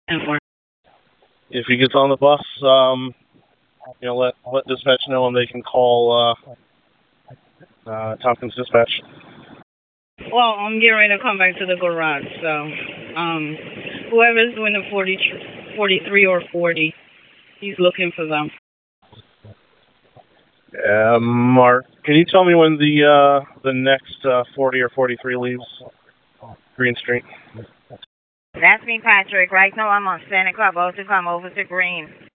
And for If he gets on the bus, let dispatch know and they can call Tompkins Dispatch. well, I'm getting ready to come back to the garage, so whoever's doing the 43 or 40, he's looking for them. Mark, can you tell me when the next 40 or 43 leaves Green Street? That's me, Patrick. Right now I'm on Santa Cruz, about to come over to Green.